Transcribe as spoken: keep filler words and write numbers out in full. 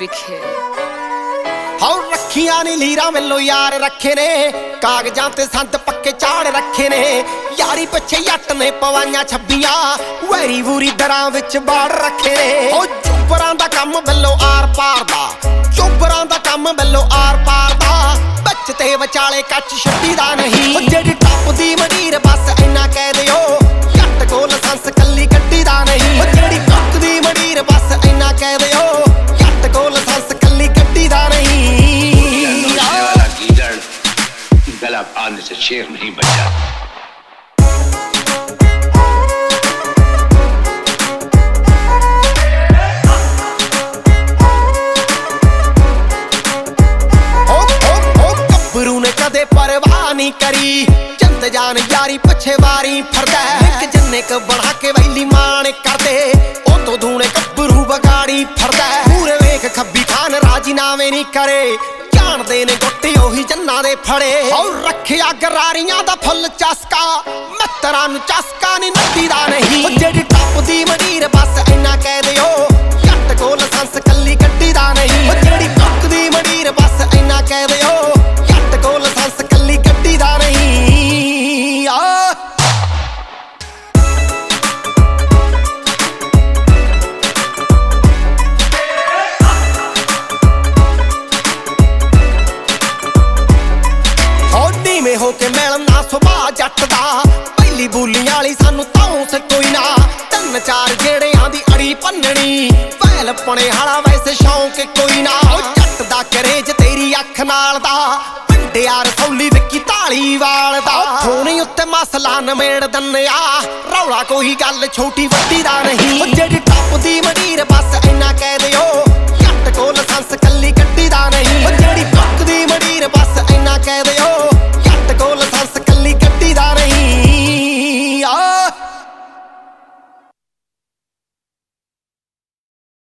लिखे। How रखियां knee lira मिलो यार रखे ने, कागजां ते संत पक्के चाड़ रखे ने। यारी पिछे जट ने पवाइयां छब्बियां, वैरी वूरी दरां विच बाड़ रखे ने। ओ चुबरां दा कम बिल्लो आर पार दा, चुबरां दा कम बिल्लो आर पार दा। बच ते विचाले कच छड्डी दा नहीं, ओ जेड़ी टप दी मंडीर बस इन्ना कह दिओ, जट कोल लाइसेंस कल्ली गड्डी दा नहीं। ओ जेड़ी टप दी मंडीर बस इन्ना कह दिओ, जट कोल लाइसेंस कल्ली गड्डी दा नहीं। गला फाड़ने से शेर नहीं बचा। गब्बरू ने कदे परवाह नहीं करी, चंद जान यारी पिछे वारी फरदा। एक जन्ने क बना के वैली माण करदे, ओ तो धूने गब्बरू बगाड़ी फरदा। पूरे वेख खब्बी खान राजी नावे नहीं करे, जानदे ने गोटे ओही जन्ना दे फड़े। और रखिया गरारियां दा फुल चस्का, मित्तरां नूं चस्का नी नड्डी दा नहीं। ओ जेड़ी टप दी मंडीर बस इन्ना कह दिओ, जट कोल लाइसेंस कल्ली गड्डी दा नहीं। ओ जेड़ी टप दी मंडीर बस इन्ना कह दिओ, जट कोल लाइसेंस कल्ली गड्डी दा नहीं। आ में होके मिलना सुभा जट दा, पहली बूली वाली सानू ताऊं से कोई ना। तिन चार जेड़ियां दी अड़ी भन्ननी, पहल पने हाला वैसे शौक कोई ना। जट दा करेज तेरी अख नाल दा, पिंडिया रसौली विकी धालीवाल दा। थोनी उत्ते मसला नमेड़ दन्ने आ, रौला कोई गल छोटी वड्डी दा नहीं।